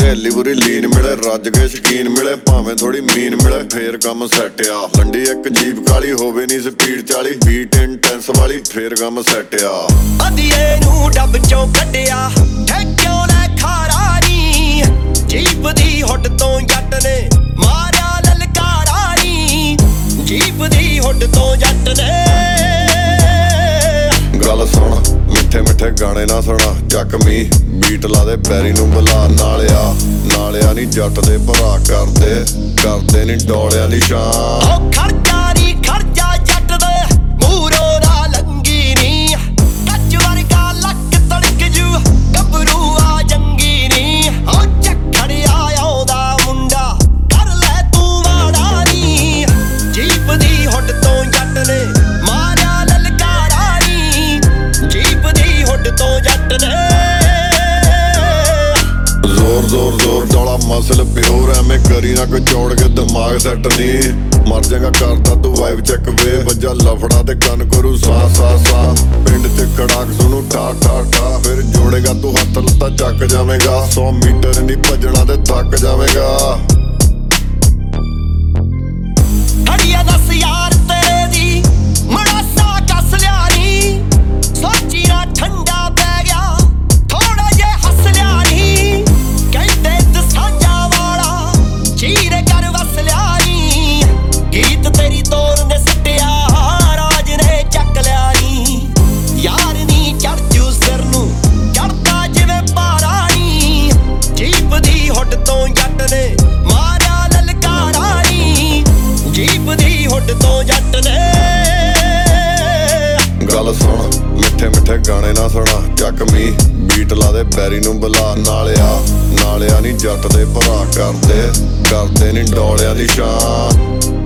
ਸਹੇਲੀ ਬੁਰੀ ਲੀਨ ਮਿਲੇ, ਰੱਜ ਕੇ ਸ਼ਕੀਨ ਮਿਲੇ, ਭਾਵੇਂ ਥੋੜੀ ਮੀਨ ਮਿਲੇ, ਫੇਰ ਕੰਮ ਸੈੱਟ ਆ। ਲੰਡੀ ਇੱਕ ਜੀਪ ਕਾਲੀ ਹੋਵੇ ਨੀ ਸਪੀਡ 40, ਬੀਟ ਇੰਟੈਂਸ ਵਾਲੀ, ਫੇਰ ਕੰਮ ਸੈੱਟ ਆ। ਅਧੀਏ ਨੂੰ ਡੱਬ ਚੋਂ ਕੱਢਿਆ, ਠੇਕਿਓਂ ਲੈ ਖਾਰਾ ਨੀ, ਜੀਪ ਦੀ ਹੁੱਡ ਤੋਂ ਜੱਟ ਨੇ ਮਾਰਿਆ ਲਲਕਾਰਾ ਨੀ, ਜੀਪ ਦੀ ਹੁੱਡ ਤੋਂ ਜੱਟ ਨੇ। ਗੱਲ ਸੁਣ ਮਿੱਠੇ ਮਿੱਠੇ ਗਾਣੇ ਨਾ ਸੁਣਾ, ਚੱਕਮੀ ਬੀਟ ਲਾ ਦੇ ਪੈਰੀ ਨੂੰ ਬੁਲਾ। ਨਾਲਿਆ ਨੀ ਜੱਟ ਦੇ ਭਰਾ ਕਰਦੇ ਨੀ ਡੋਲਿਆਂ ਦੀ ਸ਼ਾਨ। ਓ ਖਰਚਾ ਨੀ ਖਰਚਾ ਜੱਟ ਦੇ ਮੂਹਰੋਂ ਨਾ ਲੰਗੀ ਨੀ, ਕੱਚ ਵਰਗਾ ਲੱਕ ਤੜਕ ਜੂ ਗੱਭਰੂ ਆ ਜੰਗੀ ਨੀ। ਓ ਝੱਖੜਿਆ ਆਉਂਦਾ ਮੁੰਡਾ ਕਰ ਲੈ ਤੂੰ ਵਾੜਾ ਨੀ, ਜੀਪ ਦੀ ਹੁੱਡ ਤੋਂ ਜੱਟ ਨੇ ਮਾਰਿਆ ਲਲਕਾਰਾ ਨੀ, ਜੀਪ ਦੀ ਹੁੱਡ ਤੋਂ ਜੱਟ ਨੇ। ਜ਼ੋਰ ਡੋਲਾ ਮਸਲ ਪਿਓਰ, ਐਵੇਂ ਕਰੀ ਨਾ ਕੋਈ ਚੋੜ ਕੇ ਦਿਮਾਗ ਸੈੱਟ ਨੀ। ਮਰ ਜਾਏਗਾ ਕਰਦਾ ਤੂੰ ਵਾਈਬ ਚੈੱਕ ਵੇ, ਵੱਜਾ ਲਫੜਾ ਤੇ ਕੰਨ ਕਰੂ ਸਾ। ਪਿੰਡ ਚ ਕੜਾਕ ਸੁਣੂ ਠਾ, ਫਿਰ ਜੋੜੇਗਾ ਤੂੰ ਹੱਥ ਲੱਤਾਂ ਚੱਕ ਜਾਵੇਂਗਾ। 100 ਮੀਟਰ ਨੀ ਭੱਜਣਾ ਤੇ ਥੱਕ ਜਾਵੇਂਗਾ। ਹੜੀਆ ਦੱਸ ਯਾਰ ਤੇਰੇ ਦੀ ਮੜਾਸਾ ਕੱਸ ਲਿਆ ਨੀ, ਸੋਚੀ ਨਾ ਠੰਡਾ ਪੈ ਗਿਆ ਥੋੜਾ ਜੇ ਹੱਸ ਲਿਆ ਨੀ। ਕਹਿੰਦੇ ਦਸਾਂਝਾ ਵਾਲਾ ਚੀਰੇ ਕਰ ਵਸ ਲਿਆ ਨੀ, ਗੀਤ ਤੇਰੀ ਤੋਰ ਨੇ ਸੁੱਟਿਆ ਰਾਜ ਨੇ ਚੱਕ ਲਿਆ ਨੀ। ਯਾਰ ਨੀ ਚੜ ਜੂ ਸਿਰ ਨੂੰ ਚੜਦਾ ਜਿਵੇਂ ਪਾਰਾ ਨੀ, ਜੀਪ ਦੀ ਹੁੱਡ ਤੋਂ ਜੱਟ ਨੇ ਮਾਰਿਆ ਲਲਕਾਰਾ ਨੀ, ਜੀਪ ਦੀ ਹੁੱਡ ਤੋਂ ਜੱਟ ਨੇ। ਗੱਲ ਸੁਣ ਮਿੱਠੇ ਮਿੱਠੇ ਗਾਣੇ ਨਾ ਸੁਣਾ, ਚੱਕਮੀ ਬੀਟ ਲਾ ਦੇ ਪੈਰੀ ਨੂੰ ਬੁਲਾ। ਨਾਲਿਆ ਨੀ ਜੱਟ ਦੇ ਭਰਾ ਕਰਦੇ ਨੀ ਡੋਲਿਆਂ ਦੀ ਸ਼ਾਨ।